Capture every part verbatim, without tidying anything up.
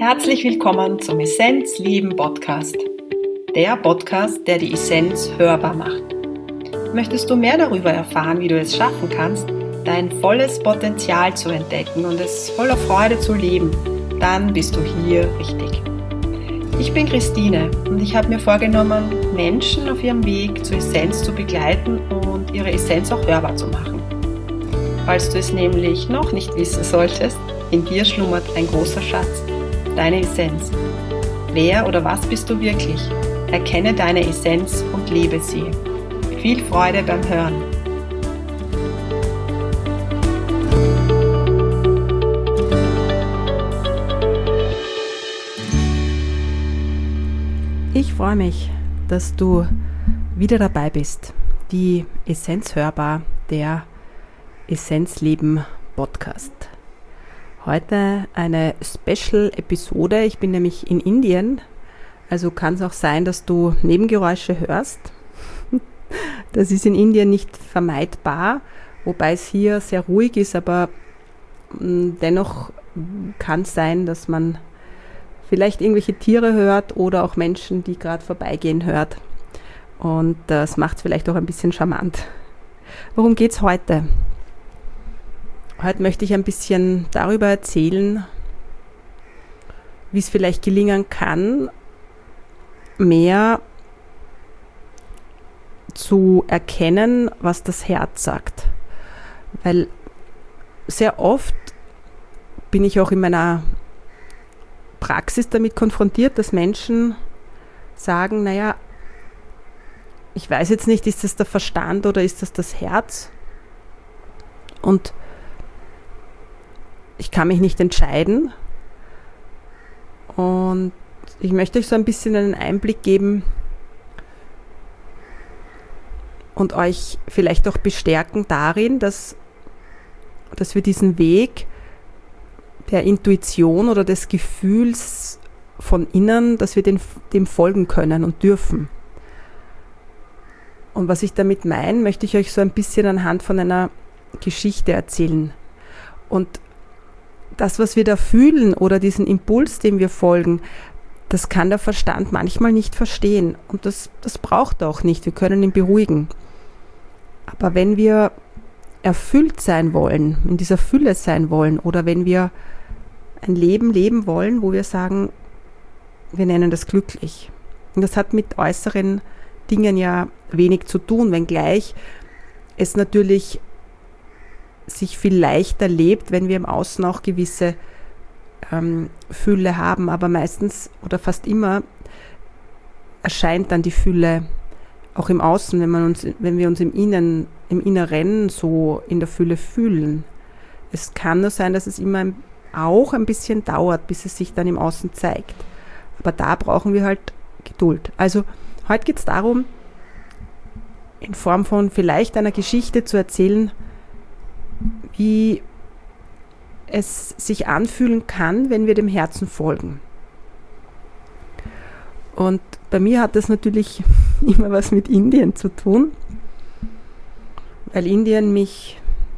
Herzlich willkommen zum Essenz Leben Podcast. Der Podcast, der die Essenz hörbar macht. Möchtest du mehr darüber erfahren, wie du es schaffen kannst, dein volles Potenzial zu entdecken und es voller Freude zu leben, dann bist du hier richtig. Ich bin Christine und ich habe mir vorgenommen, Menschen auf ihrem Weg zur Essenz zu begleiten und ihre Essenz auch hörbar zu machen. Falls du es nämlich noch nicht wissen solltest, in dir schlummert ein großer Schatz, deine Essenz. Wer oder was bist du wirklich? Erkenne deine Essenz und lebe sie. Viel Freude beim Hören. Ich freue mich, dass du wieder dabei bist. Die Essenz hörbar, der Essenzleben Podcast. Heute eine Special-Episode. Ich bin nämlich in Indien, also kann es auch sein, dass du Nebengeräusche hörst. Das ist in Indien nicht vermeidbar, wobei es hier sehr ruhig ist, aber dennoch kann es sein, dass man vielleicht irgendwelche Tiere hört oder auch Menschen, die gerade vorbeigehen, hört. Und das macht es vielleicht auch ein bisschen charmant. Worum geht es heute? Heute möchte ich ein bisschen darüber erzählen, wie es vielleicht gelingen kann, mehr zu erkennen, was das Herz sagt. Weil sehr oft bin ich auch in meiner Praxis damit konfrontiert, dass Menschen sagen, naja, ich weiß jetzt nicht, ist das der Verstand oder ist das das Herz? Und ich kann mich nicht entscheiden. Und ich möchte euch so ein bisschen einen Einblick geben und euch vielleicht auch bestärken darin, dass, dass wir diesen Weg der Intuition oder des Gefühls von innen, dass wir den, dem folgen können und dürfen. Und was ich damit meine, möchte ich euch so ein bisschen anhand von einer Geschichte erzählen. Und das, was wir da fühlen oder diesen Impuls, dem wir folgen, das kann der Verstand manchmal nicht verstehen. Und das, das braucht er auch nicht. Wir können ihn beruhigen. Aber wenn wir erfüllt sein wollen, in dieser Fülle sein wollen oder wenn wir ein Leben leben wollen, wo wir sagen, wir nennen das glücklich. Und das hat mit äußeren Dingen ja wenig zu tun, wenngleich es natürlich sich viel leichter lebt, wenn wir im Außen auch gewisse ähm, Fülle haben. Aber meistens oder fast immer erscheint dann die Fülle auch im Außen, wenn, man uns, wenn wir uns im Innen, im Inneren so in der Fülle fühlen. Es kann nur sein, dass es immer auch ein bisschen dauert, bis es sich dann im Außen zeigt. Aber da brauchen wir halt Geduld. Also heute geht es darum, in Form von vielleicht einer Geschichte zu erzählen, wie es sich anfühlen kann, wenn wir dem Herzen folgen. Und bei mir hat das natürlich immer was mit Indien zu tun, weil Indien mich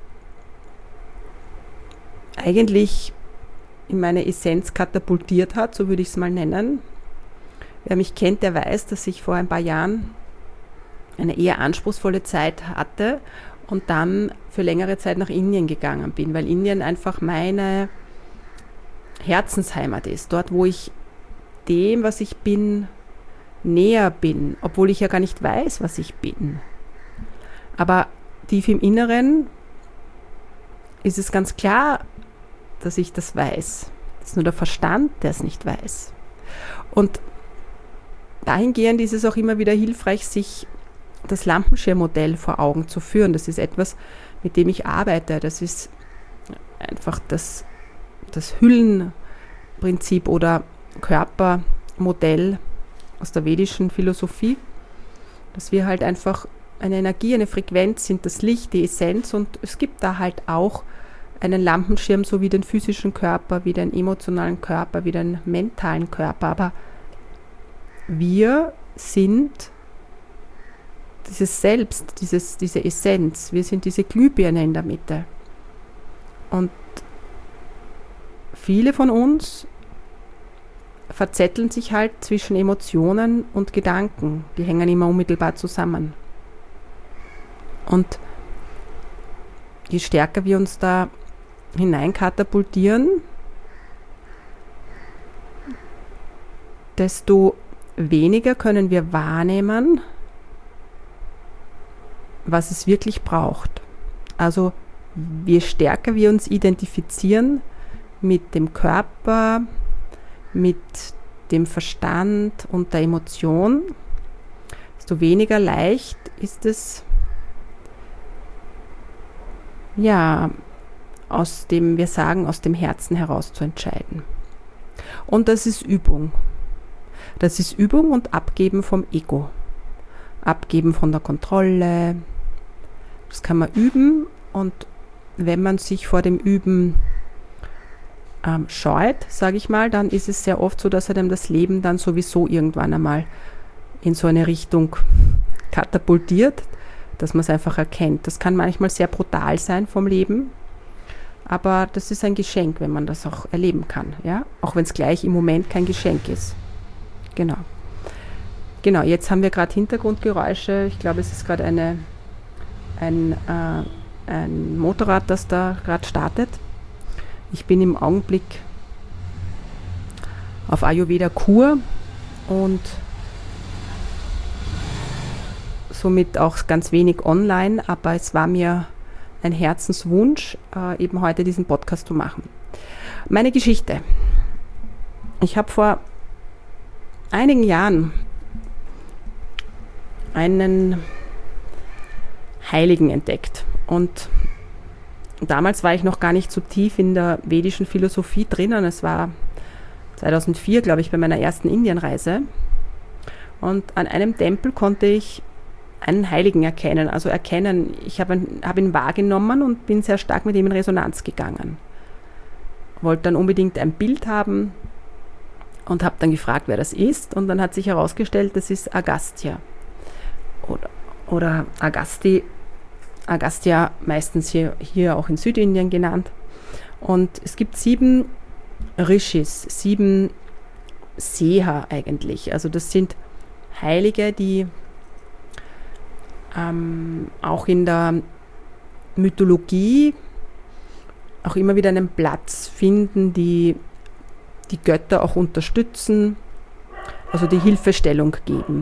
eigentlich in meine Essenz katapultiert hat, so würde ich es mal nennen. Wer mich kennt, der weiß, dass ich vor ein paar Jahren eine eher anspruchsvolle Zeit hatte und dann für längere Zeit nach Indien gegangen bin, weil Indien einfach meine Herzensheimat ist. Dort, wo ich dem, was ich bin, näher bin, obwohl ich ja gar nicht weiß, was ich bin. Aber tief im Inneren ist es ganz klar, dass ich das weiß. Das ist nur der Verstand, der es nicht weiß. Und dahingehend ist es auch immer wieder hilfreich, sich das Lampenschirmmodell vor Augen zu führen. Das ist etwas, mit dem ich arbeite. Das ist einfach das, das Hüllenprinzip oder Körpermodell aus der vedischen Philosophie, dass wir halt einfach eine Energie, eine Frequenz sind, das Licht, die Essenz, und es gibt da halt auch einen Lampenschirm, so wie den physischen Körper, wie den emotionalen Körper, wie den mentalen Körper, aber wir sind dieses Selbst, dieses, diese Essenz, wir sind diese Glühbirne in der Mitte. Und viele von uns verzetteln sich halt zwischen Emotionen und Gedanken. Die hängen immer unmittelbar zusammen. Und je stärker wir uns da hineinkatapultieren, desto weniger können wir wahrnehmen, was es wirklich braucht. Also je stärker wir uns identifizieren mit dem Körper, mit dem Verstand und der Emotion, desto weniger leicht ist es, ja, aus dem, wir sagen, aus dem Herzen heraus zu entscheiden. Und das ist Übung. Das ist Übung und Abgeben vom Ego. Abgeben von der Kontrolle. Das kann man üben, und wenn man sich vor dem Üben ähm, scheut, sage ich mal, dann ist es sehr oft so, dass einem das Leben dann sowieso irgendwann einmal in so eine Richtung katapultiert, dass man es einfach erkennt. Das kann manchmal sehr brutal sein vom Leben, aber das ist ein Geschenk, wenn man das auch erleben kann, ja? Auch wenn es gleich im Moment kein Geschenk ist. Genau. Genau, jetzt haben wir gerade Hintergrundgeräusche. Ich glaube, es ist gerade eine, ein, äh, ein Motorrad, das da gerade startet. Ich bin im Augenblick auf Ayurveda-Kur und somit auch ganz wenig online, aber es war mir ein Herzenswunsch, äh, eben heute diesen Podcast zu machen. Meine Geschichte. Ich habe vor einigen Jahren einen Heiligen entdeckt, und damals war ich noch gar nicht so tief in der vedischen Philosophie drinnen. Es war zweitausendvier, glaube ich, bei meiner ersten Indienreise, und an einem Tempel konnte ich einen Heiligen erkennen, also erkennen, ich habe ihn, hab ihn wahrgenommen und bin sehr stark mit ihm in Resonanz gegangen. Wollte dann unbedingt ein Bild haben und habe dann gefragt, wer das ist, und dann hat sich herausgestellt, das ist Agastya oder, oder Agasti, Agastya, meistens hier, hier auch in Südindien genannt. Und es gibt sieben Rishis, sieben Seher eigentlich, also das sind Heilige, die ähm, auch in der Mythologie auch immer wieder einen Platz finden, die die Götter auch unterstützen, also die Hilfestellung geben.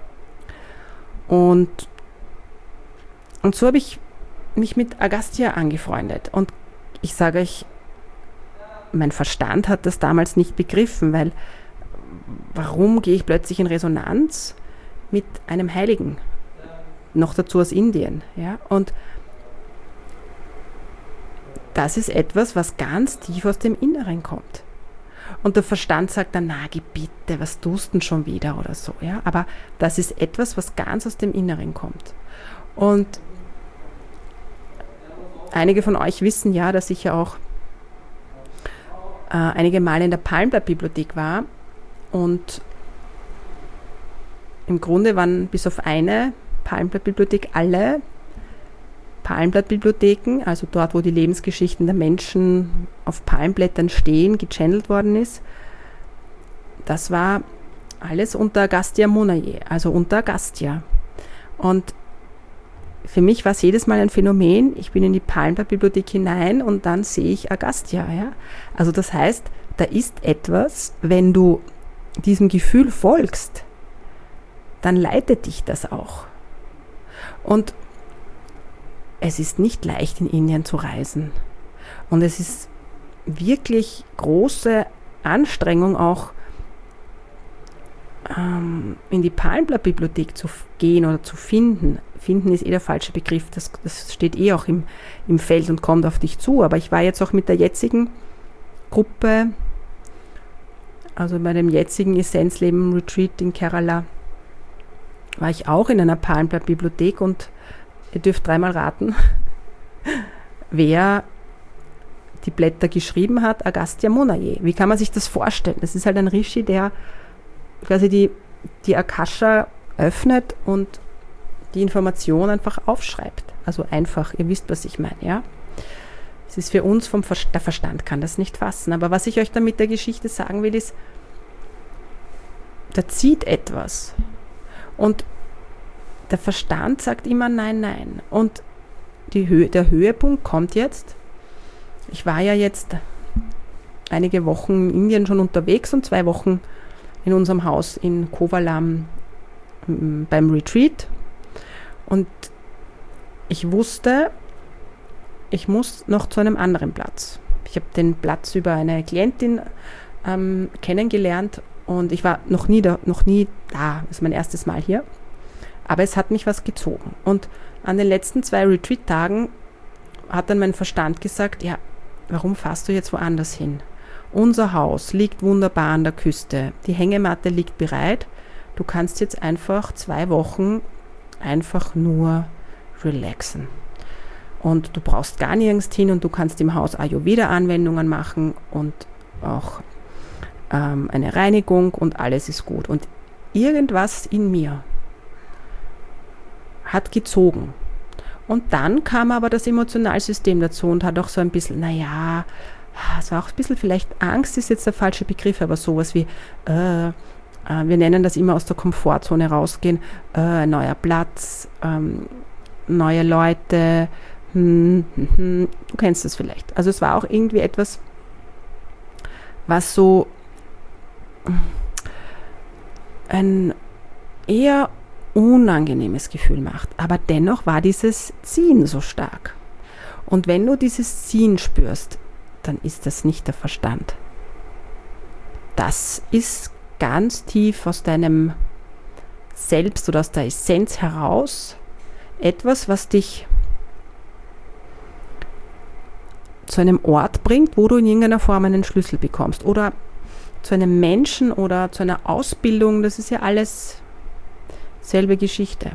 Und, und so habe ich mich mit Agastya angefreundet. Und ich sage euch, mein Verstand hat das damals nicht begriffen, weil warum gehe ich plötzlich in Resonanz mit einem Heiligen? Noch dazu aus Indien. Ja? Und das ist etwas, was ganz tief aus dem Inneren kommt. Und der Verstand sagt dann, na, geh bitte, was tust du denn schon wieder oder so. Ja? Aber das ist etwas, was ganz aus dem Inneren kommt. Und einige von euch wissen ja, dass ich ja auch äh, einige Male in der Palmblatt-Bibliothek war. Und im Grunde waren bis auf eine Palmblatt-Bibliothek alle Palmblatt-Bibliotheken, also dort, wo die Lebensgeschichten der Menschen auf Palmblättern stehen, gechannelt worden ist. Das war alles unter Agastya Monaye, also unter Agastya. Und für mich war es jedes Mal ein Phänomen, ich bin in die Palmblatt-Bibliothek hinein und dann sehe ich Agastya. Ja? Also das heißt, da ist etwas, wenn du diesem Gefühl folgst, dann leitet dich das auch. Und es ist nicht leicht, in Indien zu reisen. Und es ist wirklich große Anstrengung, auch ähm, in die Palmblatt-Bibliothek zu gehen oder zu finden. Finden ist eh der falsche Begriff, das, das steht eh auch im, im Feld und kommt auf dich zu. Aber ich war jetzt auch mit der jetzigen Gruppe, also bei dem jetzigen Essenzleben-Retreat in Kerala, war ich auch in einer Palmblatt-Bibliothek, und ihr dürft dreimal raten, wer die Blätter geschrieben hat. Agastya Monaye. Wie kann man sich das vorstellen? Das ist halt ein Rishi, der quasi die, die Akasha öffnet und die Information einfach aufschreibt. Also einfach, ihr wisst, was ich meine, ja? Es ist für uns, vom Ver- der Verstand kann das nicht fassen. Aber was ich euch da mit der Geschichte sagen will, ist, da zieht etwas. Und der Verstand sagt immer nein, nein. Und die Hö- der Höhepunkt kommt jetzt. Ich war ja jetzt einige Wochen in Indien schon unterwegs und zwei Wochen in unserem Haus in Kovalam m, beim Retreat. Und ich wusste, ich muss noch zu einem anderen Platz. Ich habe den Platz über eine Klientin ähm, kennengelernt und ich war noch nie, da, noch nie da, das ist mein erstes Mal hier. Aber es hat mich was gezogen. Und an den letzten zwei Retreat-Tagen hat dann mein Verstand gesagt, ja, warum fährst du jetzt woanders hin? Unser Haus liegt wunderbar an der Küste. Die Hängematte liegt bereit. Du kannst jetzt einfach zwei Wochen einfach nur relaxen. Und du brauchst gar nirgends hin und du kannst im Haus Ayurveda-Anwendungen machen und auch ähm, eine Reinigung und alles ist gut. Und irgendwas in mir hat gezogen. Und dann kam aber das Emotionalsystem dazu und hat auch so ein bisschen, naja, es war auch ein bisschen vielleicht Angst, ist jetzt der falsche Begriff, aber sowas wie, äh, äh, wir nennen das immer aus der Komfortzone rausgehen, äh, ein neuer Platz, ähm, neue Leute, hm, hm, hm, du kennst das vielleicht. Also es war auch irgendwie etwas, was so ein eher unangenehmes Gefühl macht. Aber dennoch war dieses Ziehen so stark. Und wenn du dieses Ziehen spürst, dann ist das nicht der Verstand. Das ist ganz tief aus deinem Selbst oder aus der Essenz heraus etwas, was dich zu einem Ort bringt, wo du in irgendeiner Form einen Schlüssel bekommst. Oder zu einem Menschen oder zu einer Ausbildung. Das ist ja alles selbe Geschichte.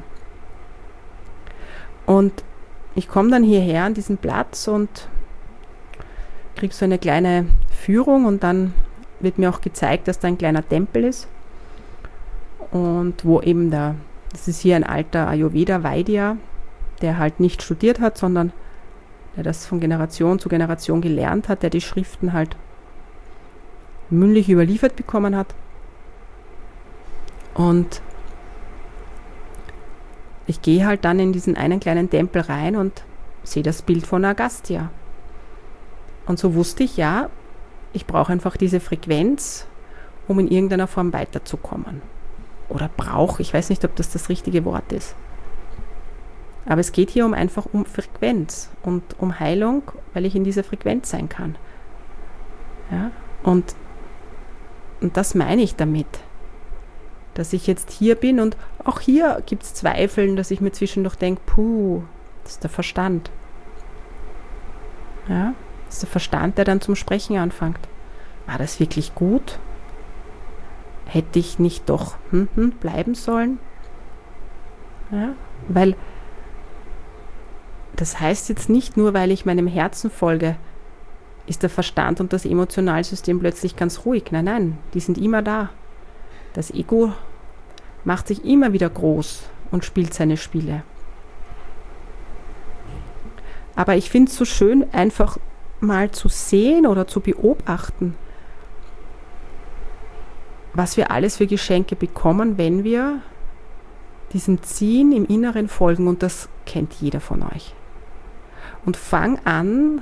Und ich komme dann hierher an diesen Platz und kriege so eine kleine Führung und dann wird mir auch gezeigt, dass da ein kleiner Tempel ist und wo eben der, das ist hier ein alter Ayurveda-Vaidya, der halt nicht studiert hat, sondern der das von Generation zu Generation gelernt hat, der die Schriften halt mündlich überliefert bekommen hat. Und ich gehe halt dann in diesen einen kleinen Tempel rein und sehe das Bild von Agastya. Und so wusste ich, ja, ich brauche einfach diese Frequenz, um in irgendeiner Form weiterzukommen. Oder brauche, ich weiß nicht, ob das das richtige Wort ist. Aber es geht hier um einfach um Frequenz und um Heilung, weil ich in dieser Frequenz sein kann. Ja? Und, und das meine ich damit. Dass ich jetzt hier bin und auch hier gibt es Zweifeln, dass ich mir zwischendurch denke, puh, das ist der Verstand. Ja, das ist der Verstand, der dann zum Sprechen anfängt. War das wirklich gut? Hätte ich nicht doch hm, hm, bleiben sollen? Ja, weil das heißt jetzt nicht nur, weil ich meinem Herzen folge, ist der Verstand und das Emotionalsystem plötzlich ganz ruhig. Nein, nein, die sind immer da. Das Ego macht sich immer wieder groß und spielt seine Spiele. Aber ich finde es so schön, einfach mal zu sehen oder zu beobachten, was wir alles für Geschenke bekommen, wenn wir diesem Ziehen im Inneren folgen. Und das kennt jeder von euch. Und fang an,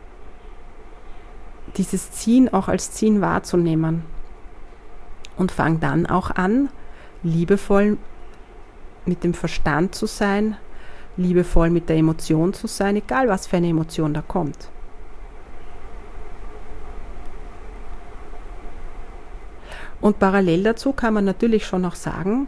dieses Ziehen auch als Ziehen wahrzunehmen. Und fang dann auch an, liebevoll mit dem Verstand zu sein, liebevoll mit der Emotion zu sein, egal was für eine Emotion da kommt. Und parallel dazu kann man natürlich schon auch sagen,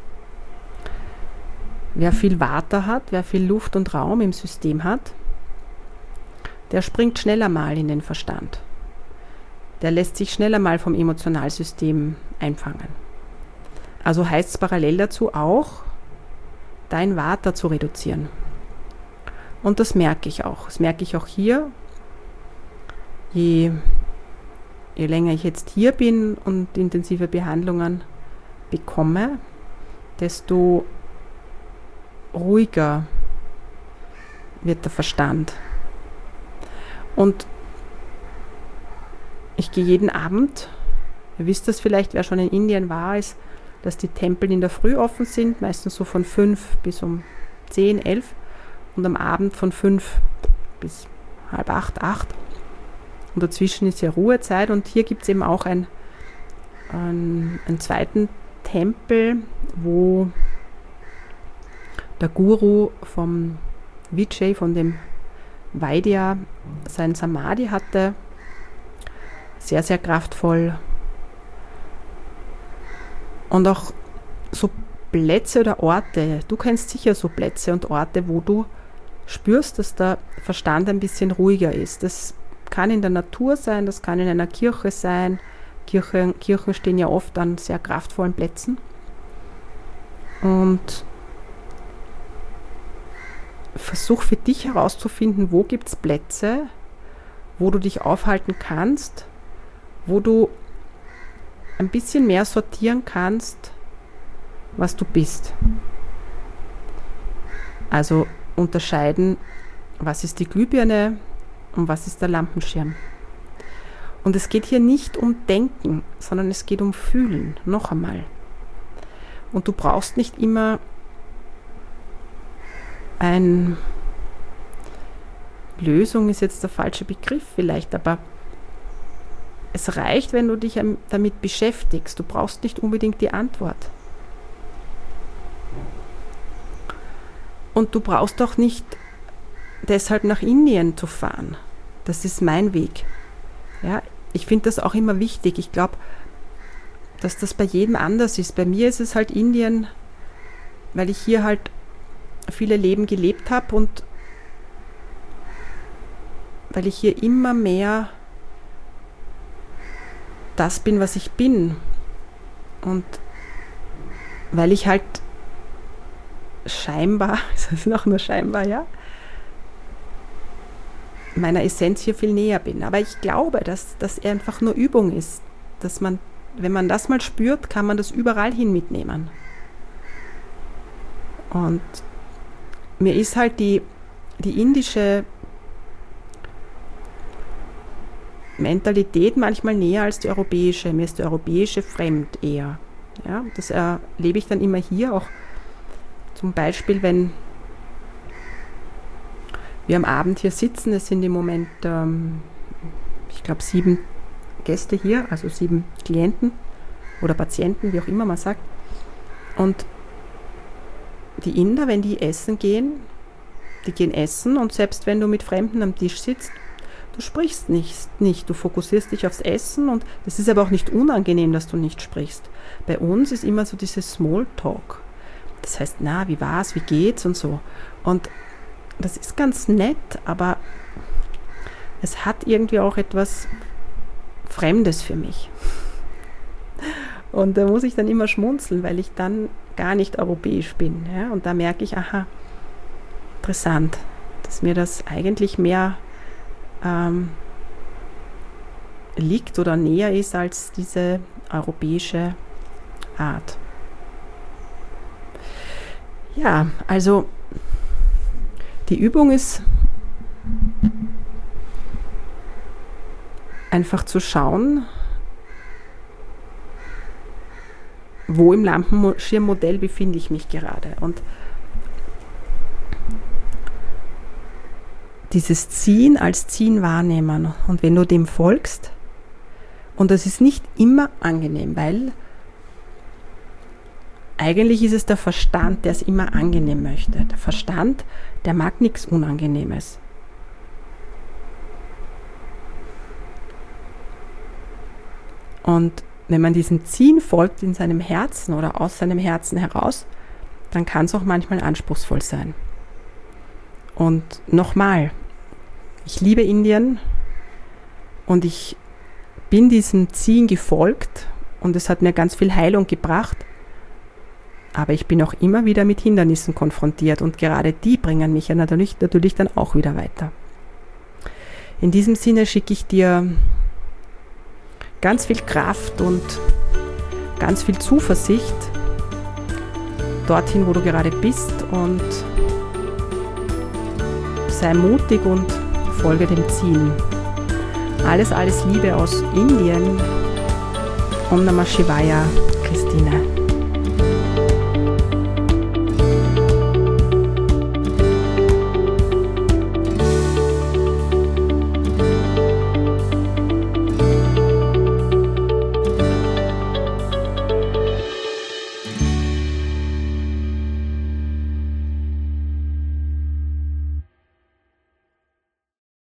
wer viel Vata hat, wer viel Luft und Raum im System hat, der springt schneller mal in den Verstand. Der lässt sich schneller mal vom Emotionalsystem einfangen. Also heißt es parallel dazu auch, dein Vata zu reduzieren. Und das merke ich auch. Das merke ich auch hier. Je, je länger ich jetzt hier bin und intensive Behandlungen bekomme, desto ruhiger wird der Verstand. Und ich gehe jeden Abend, ihr wisst das vielleicht, wer schon in Indien war, ist dass die Tempel in der Früh offen sind, meistens so von fünf bis um zehn, elf und am Abend von fünf bis halb acht, acht. Und dazwischen ist ja Ruhezeit und hier gibt es eben auch ein, ein, einen zweiten Tempel, wo der Guru vom Vijay, von dem Vaidya, sein Samadhi hatte. Sehr, sehr kraftvoll. Und auch so Plätze oder Orte, du kennst sicher so Plätze und Orte, wo du spürst, dass der Verstand ein bisschen ruhiger ist. Das kann in der Natur sein, das kann in einer Kirche sein. Kirche, Kirchen stehen ja oft an sehr kraftvollen Plätzen. Und versuch für dich herauszufinden, wo gibt es Plätze, wo du dich aufhalten kannst, wo du ein bisschen mehr sortieren kannst, was du bist. Also unterscheiden, was ist die Glühbirne und was ist der Lampenschirm. Und es geht hier nicht um Denken, sondern es geht um Fühlen, noch einmal. Und du brauchst nicht immer eine Lösung, ist jetzt der falsche Begriff vielleicht, aber es reicht, wenn du dich damit beschäftigst. Du brauchst nicht unbedingt die Antwort. Und du brauchst auch nicht deshalb nach Indien zu fahren. Das ist mein Weg. Ja, ich finde das auch immer wichtig. Ich glaube, dass das bei jedem anders ist. Bei mir ist es halt Indien, weil ich hier halt viele Leben gelebt habe und weil ich hier immer mehr das bin, was ich bin. Und weil ich halt scheinbar, ist das noch nur scheinbar, ja, meiner Essenz hier viel näher bin. Aber ich glaube, dass das einfach nur Übung ist. Dass man, wenn man das mal spürt, kann man das überall hin mitnehmen. Und mir ist halt die, die indische Mentalität manchmal näher als die europäische. Mir ist die europäische fremd eher. Ja, das erlebe ich dann immer hier auch. Zum Beispiel, wenn wir am Abend hier sitzen, es sind im Moment, ähm, ich glaube, sieben Gäste hier, also sieben Klienten oder Patienten, wie auch immer man sagt. Und die Inder, wenn die essen gehen, die gehen essen und selbst wenn du mit Fremden am Tisch sitzt, du sprichst nicht, nicht, du fokussierst dich aufs Essen und das ist aber auch nicht unangenehm, dass du nicht sprichst. Bei uns ist immer so dieses Smalltalk. Das heißt, na, wie war's, wie geht's und so. Und das ist ganz nett, aber es hat irgendwie auch etwas Fremdes für mich. Und da muss ich dann immer schmunzeln, weil ich dann gar nicht europäisch bin. Ja? Und da merke ich, aha, interessant, dass mir das eigentlich mehr ähm, liegt oder näher ist als diese europäische Art. Ja, also die Übung ist einfach zu schauen, wo im Lampenschirmmodell befinde ich mich gerade. Und dieses Ziehen als Ziehen wahrnehmen. Und wenn du dem folgst, und das ist nicht immer angenehm, weil eigentlich ist es der Verstand, der es immer angenehm möchte. Der Verstand, der mag nichts Unangenehmes. Und wenn man diesem Ziehen folgt in seinem Herzen oder aus seinem Herzen heraus, dann kann es auch manchmal anspruchsvoll sein. Und nochmal, ich liebe Indien und ich bin diesem Ziehen gefolgt und es hat mir ganz viel Heilung gebracht. Aber ich bin auch immer wieder mit Hindernissen konfrontiert und gerade die bringen mich ja natürlich, natürlich dann auch wieder weiter. In diesem Sinne schicke ich dir ganz viel Kraft und ganz viel Zuversicht dorthin, wo du gerade bist und sei mutig und folge dem Ziel. Alles, alles Liebe aus Indien. Om Namah Shivaya, Christine.